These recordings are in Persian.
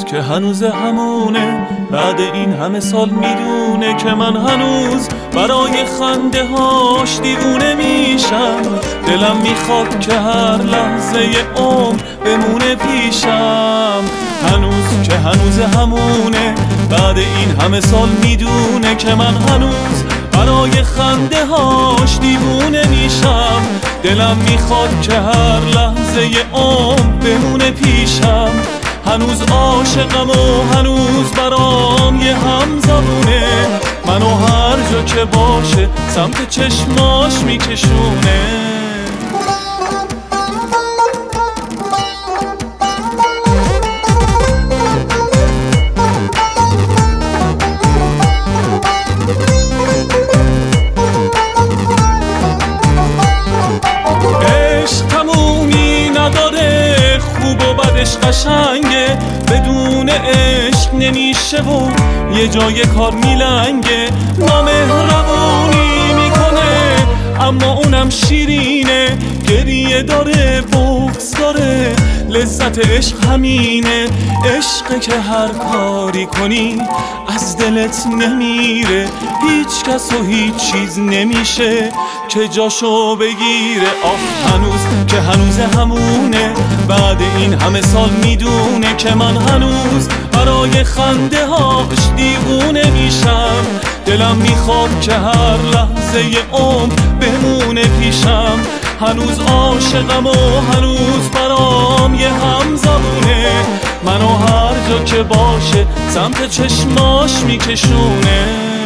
که هنوز همونه، بعد این همه سال میدونه که من هنوز برای خنده هاش دیوونه میشم. دلم میخواد که هر لحظه عمر بمونه پیشم. هنوز که هنوز همونه، بعد این همه سال میدونه که من هنوز برای خنده هاش دیوونه میشم. دلم میخواد که هر لحظه عمر بمونه پیشم. هنوز عاشقم و هنوز برام یه همزمونه، منو هر جا که باشه سمت چشماش میکشونه. قشنگه، بدون عشق نمیشه و یه جای کار میلنگه. نامهربونی میکنه اما اونم شیرینه، گریه داره بغض داره، لذت عشق همینه. عشقه که هر کاری کنی از دلت نمیره، هیچ کس و هیچ چیز نمیشه که جاشو بگیره. هنوز که هنوز همونه، بعد این همه سال میدونه که من هنوز برای خنده هاش دیوونه میشم. دلم میخواد که هر لحظه عمر بمونه پیشم. هنوز عاشقم و هنوز برام یه همزمونه، منو هر جا که باشه سمت چشماش میکشونه.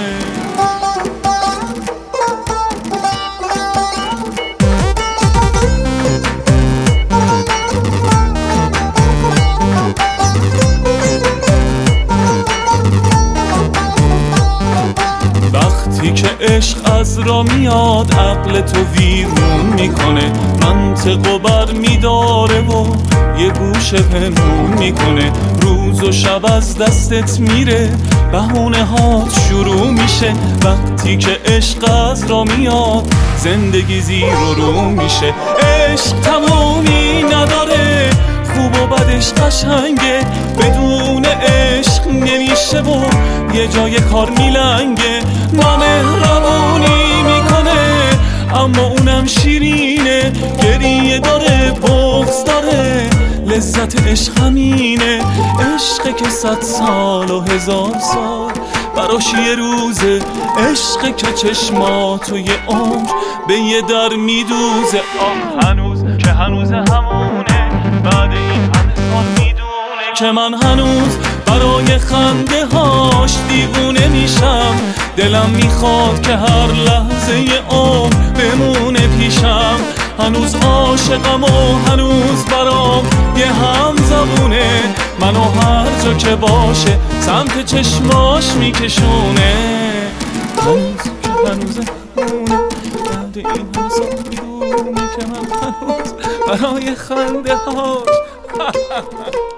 وقتی که عشق از را میاد عقل تو ویرون میکنه، منطق و بر میداره و یه گوشه پنهون میکنه. روز و شب از دستت میره، بهونه هات شروع میشه. وقتی که عشق از را میاد زندگی زیر و رو میشه. عشق تمومی نداره، خوب و بدش قشنگه، بدون عشق نمیشه و یه جای کار میلنگه. نامهربونی میکنه اما اونم شیرینه، گریه داره بغض داره، لذت عشق همینه. عشقه که 100 سال و 1000 سال براش یه روزه، عشقه که چشماتو یه عمر به یه در میدوزه. هنوز که هنوز همونه، بعد این همه سال میدونه که من هنوز برای خنده هاش دیوونه میشم. دلم میخواد که هر لحظه عمر بمونه پیشم. هنوز عاشقم و هنوز برام یه همزمونه، منو هر جا که باشه سمت چشماش میکشونه. هنوز که هنوز همونه، بعد این همه سال میدونه که من هنوز برای خنده هاش